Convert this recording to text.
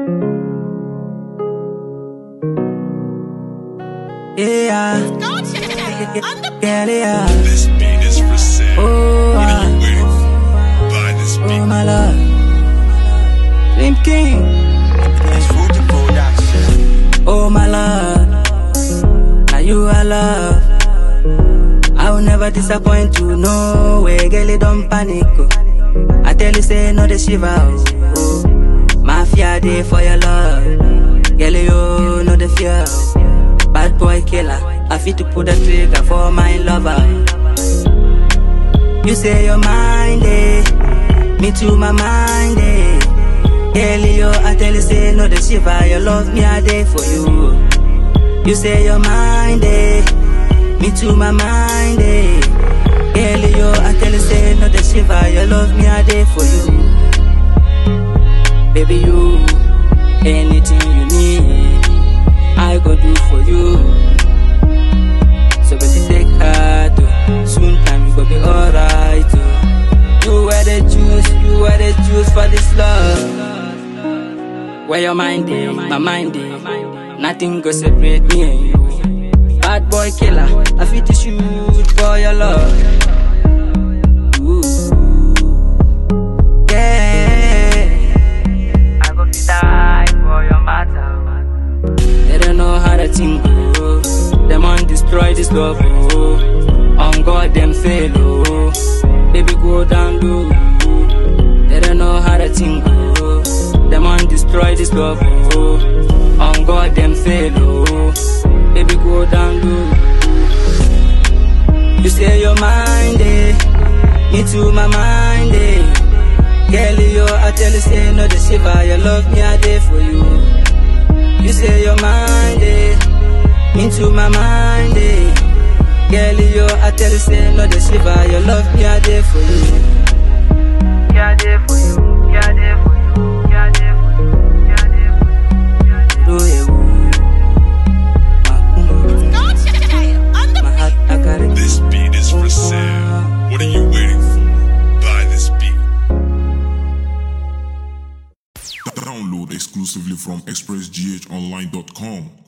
Yeah, yeah. This beat is for sale. Oh, What are you waiting for? Buy this beat. oh my love, Slim King. Oh my love, now you I love. I will never disappoint you, no way, girl, you don't panic. Oh. I tell you, say no, the shiver. Oh. Mafia day for your love, girl, you know the fear. Bad boy killer, I fit to put the trigger for my lover. You say you're mine, eh? Me too, my mind, eh? Girl, you, I tell you, say no, the shiver. You love me, I day for you. You say you're mine, eh? Me too, my mind, eh? Girl, you, I tell you, say no, the shiver. You love me, I day for you. Baby, you, anything you need, I go do for you. So baby, take heart, oh. Soon time you go be alright, oh. You wear the juice for this love. Where your mind is, my mind is. Nothing go separate me and you. Bad boy killer, I feel to shoot for your love. Ooh. Yeah, I go fi die for your matter. They don't know how the thing go. Them on destroy this love, oh. On God them fail, oh. Baby go down low. They don't know how the thing go. Them on destroy this love, oh. On God them fail, oh. Baby go down low. You say you're mine, eh? Me too, my mind, eh? Girl, you, I tell you, say no, the shiver. You love me, I day for you. You say you're mine, eh? Me too, my mind, eh? Girl, you, I tell you, say no, the shiver. You love me, I day for you. Yeah, I day for you. Yeah, I day for you. Yeah, I day for you. Yeah, I day for you. Yeah, I day for you. This beat is for sale. What are you waiting for? Buy this beat. Download exclusively from expressghonline.com.